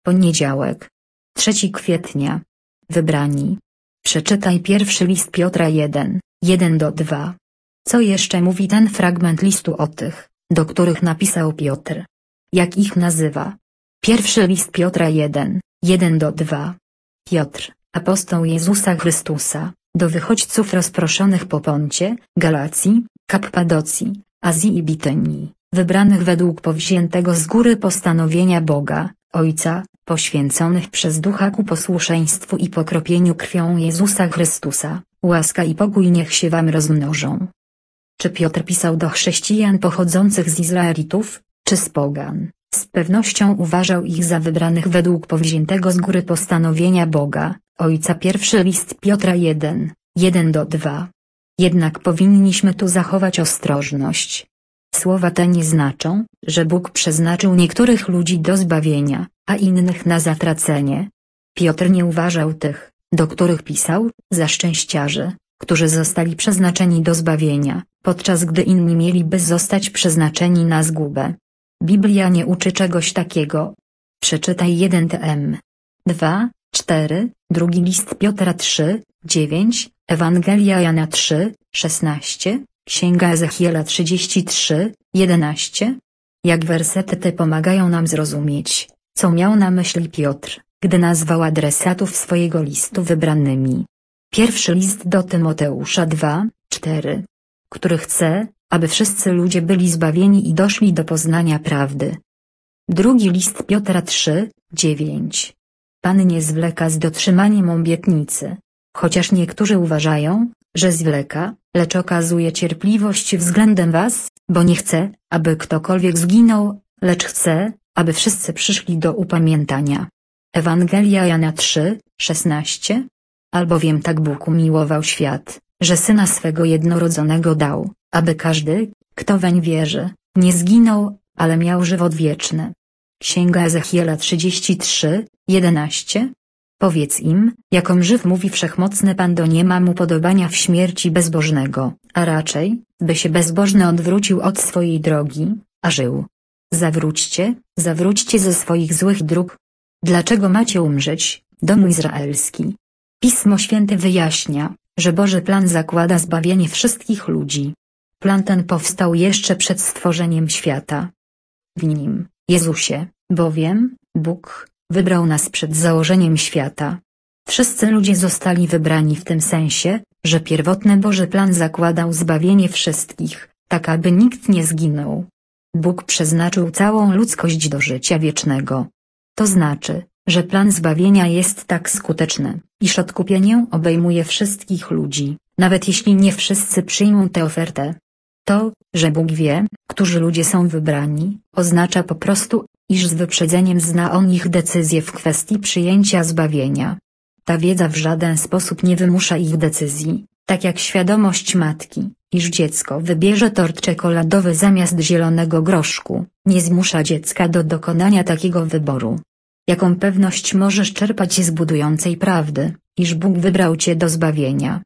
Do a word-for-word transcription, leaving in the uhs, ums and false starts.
Poniedziałek. trzeciego kwietnia. Wybrani. Przeczytaj pierwszy list Piotra jeden, jeden do dwa. Co jeszcze mówi ten fragment listu o tych, do których napisał Piotr? Jak ich nazywa? Pierwszy list Piotra jeden, jeden do dwa. Piotr, apostoł Jezusa Chrystusa, do wychodźców rozproszonych po Poncie, Galacji, Kappadocji, Azji i Bitynii, wybranych według powziętego z góry postanowienia Boga, Ojca, poświęconych przez Ducha ku posłuszeństwu i pokropieniu krwią Jezusa Chrystusa, łaska i pokój niech się wam rozmnożą. Czy Piotr pisał do chrześcijan pochodzących z Izraelitów, czy z pogan? Z pewnością uważał ich za wybranych według powziętego z góry postanowienia Boga, Ojca. Pierwszy list Piotra jeden, jeden do dwa. Jednak powinniśmy tu zachować ostrożność. Słowa te nie znaczą, że Bóg przeznaczył niektórych ludzi do zbawienia, a innych na zatracenie. Piotr nie uważał tych, do których pisał, za szczęściarzy, którzy zostali przeznaczeni do zbawienia, podczas gdy inni mieliby zostać przeznaczeni na zgubę. Biblia nie uczy czegoś takiego. Przeczytaj jeden Tym. dwa, cztery, drugi list Piotra trzy, dziewięć, Ewangelia Jana trzy, szesnaście, Księga Ezechiela trzydzieści trzy, jedenaście. Jak wersety te pomagają nam zrozumieć, co miał na myśli Piotr, gdy nazwał adresatów swojego listu wybranymi. Pierwszy list do Tymoteusza dwa, cztery. Który chce, aby wszyscy ludzie byli zbawieni i doszli do poznania prawdy. Drugi list Piotra trzy, dziewięć. Pan nie zwleka z dotrzymaniem obietnicy. Chociaż niektórzy uważają, że zwleka, lecz okazuje cierpliwość względem was, bo nie chce, aby ktokolwiek zginął, lecz chce, aby wszyscy przyszli do upamiętania. Ewangelia Jana trzy, szesnaście. Albowiem tak Bóg umiłował świat, że Syna swego jednorodzonego dał, aby każdy, kto weń wierzy, nie zginął, ale miał żywot wieczny. Księga Ezechiela trzydzieści trzy, jedenaście. Powiedz im, jakom żyw mówi Wszechmocny Pan, do nie ma mu podobania w śmierci bezbożnego, a raczej, by się bezbożny odwrócił od swojej drogi, a żył. Zawróćcie, zawróćcie ze swoich złych dróg. Dlaczego macie umrzeć, domu izraelski? Pismo Święte wyjaśnia, że Boży plan zakłada zbawienie wszystkich ludzi. Plan ten powstał jeszcze przed stworzeniem świata. W nim, Jezusie, bowiem, Bóg, wybrał nas przed założeniem świata. Wszyscy ludzie zostali wybrani w tym sensie, że pierwotny Boży plan zakładał zbawienie wszystkich, tak aby nikt nie zginął. Bóg przeznaczył całą ludzkość do życia wiecznego. To znaczy, że plan zbawienia jest tak skuteczny, iż odkupienie obejmuje wszystkich ludzi, nawet jeśli nie wszyscy przyjmą tę ofertę. To, że Bóg wie, którzy ludzie są wybrani, oznacza po prostu, iż z wyprzedzeniem zna On ich decyzje w kwestii przyjęcia zbawienia. Ta wiedza w żaden sposób nie wymusza ich decyzji, tak jak świadomość matki, iż dziecko wybierze tort czekoladowy zamiast zielonego groszku, nie zmusza dziecka do dokonania takiego wyboru. Jaką pewność możesz czerpać z budującej prawdy, iż Bóg wybrał cię do zbawienia,